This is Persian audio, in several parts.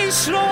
پیش رو.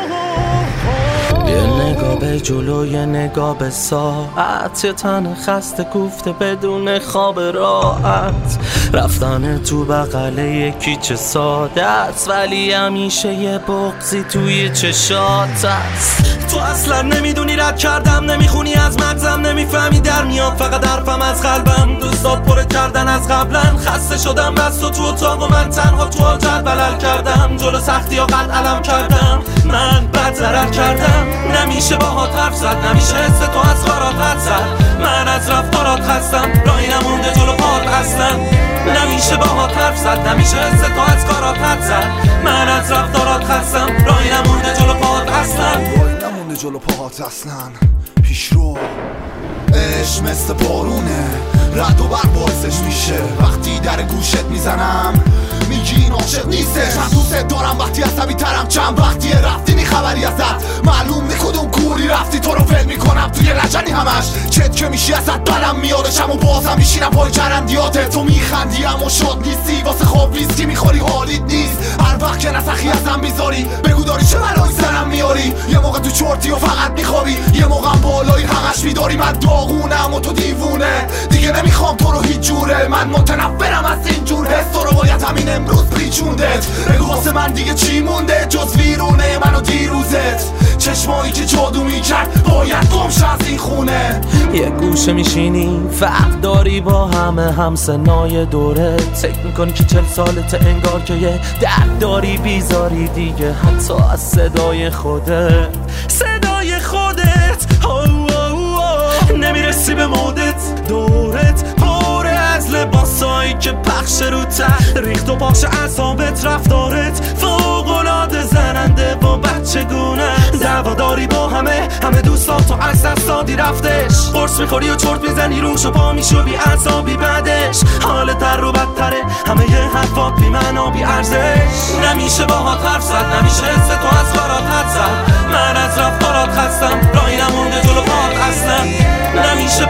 یه نگاه به جلو یه نگاه به ساعت، یه تن خسته کوفته بدون خواب راحت، رفتن تو بغل یکی چه ساده است ولی همیشه یه بغضی توی چشات است. تو اصلا نمیدونی رد کردم، نمیخونی از مغزم، نمیفهمی در میاد فقط حرفم از قلبم. دوستات پر کردن از قبلا، خسته شدم بس تو اتاق و من تنها تو حاجت بلل کردم. جلو سختی ها قد علم کردم، من بد ضرر کردم. نمیشه باهات حرف زد، نمیشه حس تو از کارات رد زد. من از رفتارات خستم، راهی نمونده جلو پات اصلا. نمیشه باهات حرف زد، نمیشه حس تو از کارات رد زد. من از رفتارات خستم، راهی نمونده جلو پات اصلا. راهی نمونده جلو پات اصلا. پیش رو عشق مثل بارونه، رد و برق باعثش میشه. وقتی در گوشت میزنم میگی این عاشق نیستش. من دوست دارم وقتی عصبی ترم، چند وقتیه رفتی نی خبری ازت. معلوم نی کدوم کوری رفتی، تو رو ول میکنم توی لجنی همش. چت که میشی ازت بدم میادشم و بازم میشینم پای چرندیاته. تو میخندی اما شاد نیستی، واسه خواب ویسکی میخوری حالیت نیست. هر وقت که نسخی ازم میذاری بگو داری چه بلایی سرم میاری. یه موقع تو چرتی و فقط میخوابی، یه موقع بالایی همش میداری. من داغونم و تو دیوونه، دیگه نمیخوام تو رو هیچ جوره. من متنفرم از این جور حس، تو رو باید همین امروز پیچوندت. بگو واسه من دیگه چی مونده جز ویرونه من و دیروزت. چشمایی که جادو میکرد باید گمشه از این خونه. یه گوشه میشینی فرق داری با همه همسنای دورت. فکر میکنی که 40 سالته، انگار که یه درد داری بیزاری دیگه حتی از صدای خودت. صدای خودت نمیرسی به مودت. دورت پاره از لباسایی که پخش رو ریخت و پاش اعصابت. رفتارت فوق‌العاده زننده و بچگونه. دعواداری با همه دوستان تو از دست دادی رفتش. قرص میخوری و چرت میزنی روش و پا میشو بی اعصابی بعدش. حالت در رو بدتره، همه یه حرفات بی معنا بی ارزش. نمیشه باهات حرف زد، نمیشه حس تو از کارات حد زد. من از رفتارات خستم، راهی نمونده جلو پات اصلا. نمیشه